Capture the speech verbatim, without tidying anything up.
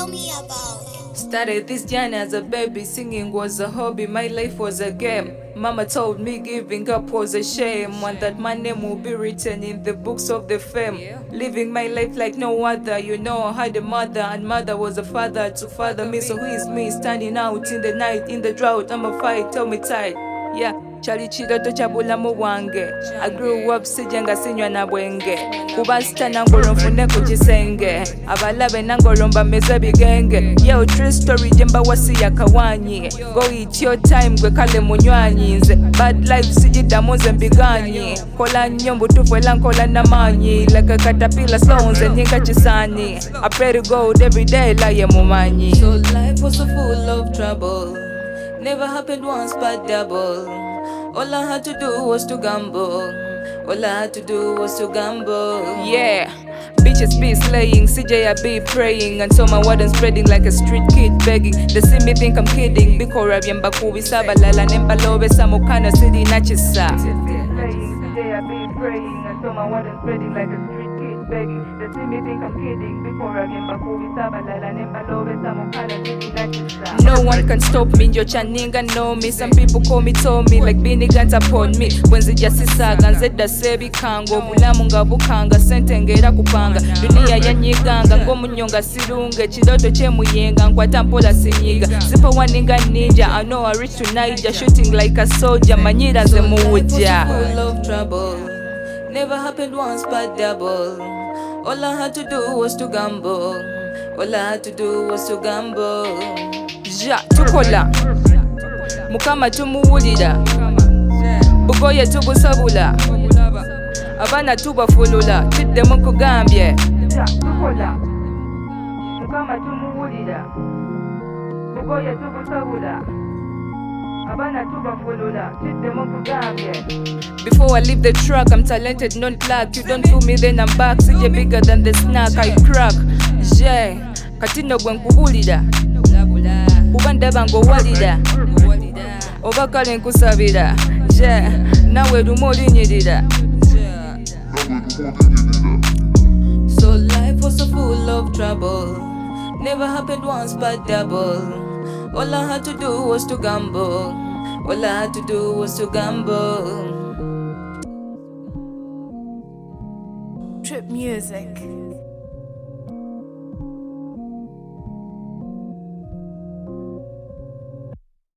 Tell me about it. Started this journey as a baby, singing was a hobby, my life was a game. Mama told me giving up was a shame, and that my name will be written in the books of the fame. Living my life like no other, you know I had a mother, and mother was a father to father me. So who is me standing out in the night, in the drought? I'ma fight, tell me tight. Yeah, chali chiroto cha bulamu bwange. I grew up sijanga sinywa na bwenge, kuba sita nangolo nfune ku kisenge, abalabe nangolo mbameze bigenge. Yo, true story jemba wasi ya kawanyi, go eat your time gwe kale munywanyi. Nze bad life sijiddamu nze mbiganyi, kola nnyo mbutufu era nkola namanyi. Like a caterpillar slow nze nyinga kisani, I pray to God every day laye mumanyi. So life was so full of trouble, never happened once but double. All I had to do was to gamble. All I had to do was to gamble. Yeah, bitches be slaying, C J I be praying, and so my warden spreading like a street kid begging. They see me think I'm kidding. Bikora byemba kubisaba lala nembalobe samukana city nachisa. C J I be praying, and so my warden spreading like a street kid begging. They see me think I'm kidding. Bikora byemba kubisaba lala nembalobe samukana city nachisa. No one can stop me, njo chaninga know me. Some people call me Tommy, like bini guns upon me. Wenzi jasisaga, nzeda sebi kango, mulamu nga bukanga, sente ngera kupanga. Dunia yanyiganga, ngomu nyonga silunge, chidoto che muyenga, nkwata mpola sinyiga. Sipa waninga ninja, I know I reach to Niger, shooting like a soldier, manyira ze muwuja. Full of trouble, never happened once but double. All I had to do was to gamble. All I had to do was to gamble. Ja, tukola mukama tumuwulira, bugoye tubusabula, abana tubafulula, tiddemu kugambye. Ja, tukola mukama tumuwulira, bugoye tubusabula, abana tubafulula, tiddemu kugambye. Before I leave the track, I'm talented, not luck. You don't fool me, then I'm back. C J bigger than the snack, I crack. Je, katino gwe nkubulira, kuba ndaba ng'owalira, oba kale nkusabira. Je, nawe lumu olinyirira. So life was so full of trouble, never happened once but double. All I had to do was to gamble. All I had to do was to gamble. Trip music.